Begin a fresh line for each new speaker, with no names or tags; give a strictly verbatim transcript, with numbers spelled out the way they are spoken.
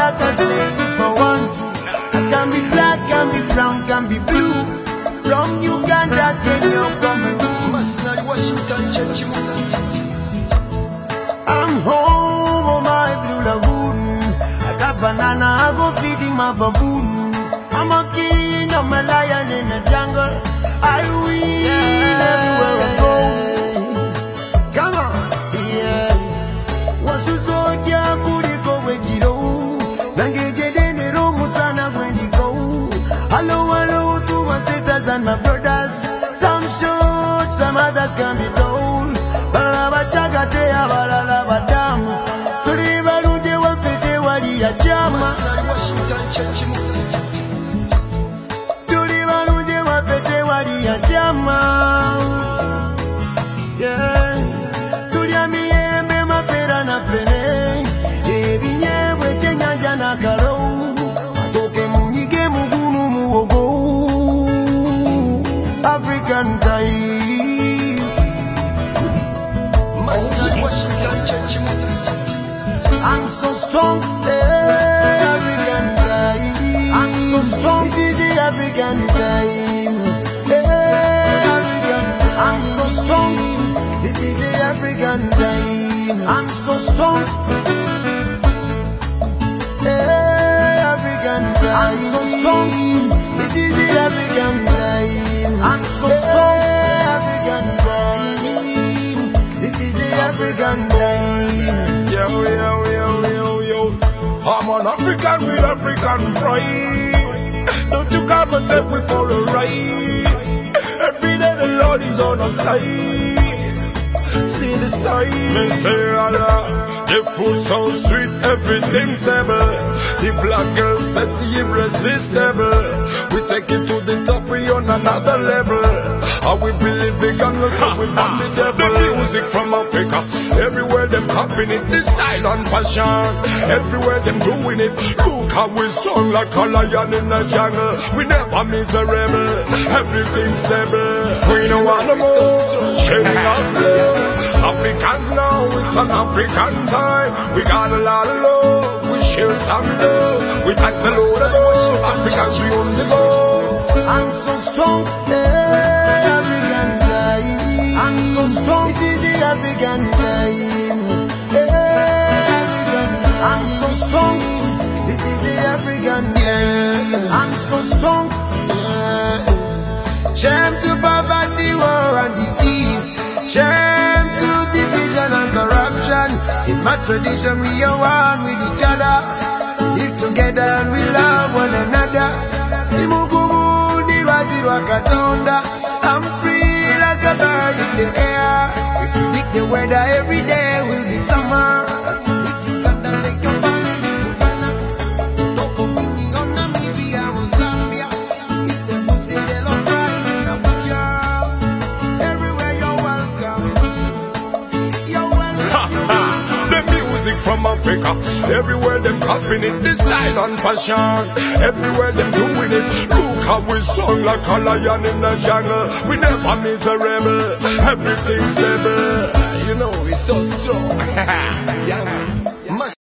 like a slave if I want to. I can be black, can be brown, can be blue. From Uganda, Kenya, Cameroon, Washington, I'm home on my blue lagoon. I got banana, I go feeding my baboon. I'm a king, I'm a lion in the jungle. I win yeah. everywhere I go. Come on, yeah. Wasusoja kuliko wechiro. Nangeje denero musana when you go. Hello, hello to my sisters and my brothers. Some short, some others can be told. Balabachagate, balabadamu. Tuliva nuje wapete wali ya chama. Tuliva nuje wapete wali ya chama. Yeah. Tulia miembe mapera na pene. Ebi nyewe chenyanja na karo. Matoke munige mugunu muogo. African time. I'm so strong, eh, African time. I'm so strong, this is the African time. Eh, African time. I'm so strong, this is the African time. I'm so strong, eh, African time. I'm so strong, this is the African time. I'm so strong, eh, African time. This is the African time.
Yo, yo, yo, yo, yo. I'm an African with African pride. Don't you come and take me for a ride. Every day the Lord is on our side. See the sign. Me say Allah, the food so sweet, everything stable. The black girl sexy, irresistible. We take it to the top, we on another level. How we believe in God, so we find the devil. The music from Africa, everywhere them copying it. This style and fashion, everywhere them doing it. Look how we strong like a lion in the jungle. We never miserable, everything stable. We know what the most sharing out there. Africans now, it's an African time. We got a lot of love, we share some love. We thank the Lord above, Africans we on the go.
I'm so strong, eh, African time. I'm so strong, this is the African time. Eh, African time. I'm so strong, this is the African time. I'm so strong, yeah. Shame to poverty, war and disease. Shame to division and corruption. In my tradition we are one with each other. Live together and we love one another. I'm free like a bird in the air. We predict the weather every day will be summer. If you got to take your family to Ghana, don't go meeting on Namibia or Zambia. Eat the pussy, jello fries in Abuja. Everywhere you're welcome. You're welcome.
The music from Africa, everywhere them copying it. This style and fashion, everywhere them doing it. Look how we strong like a lion in the jungle. We never miserable, everything stable. You know, we're so strong. Yeah.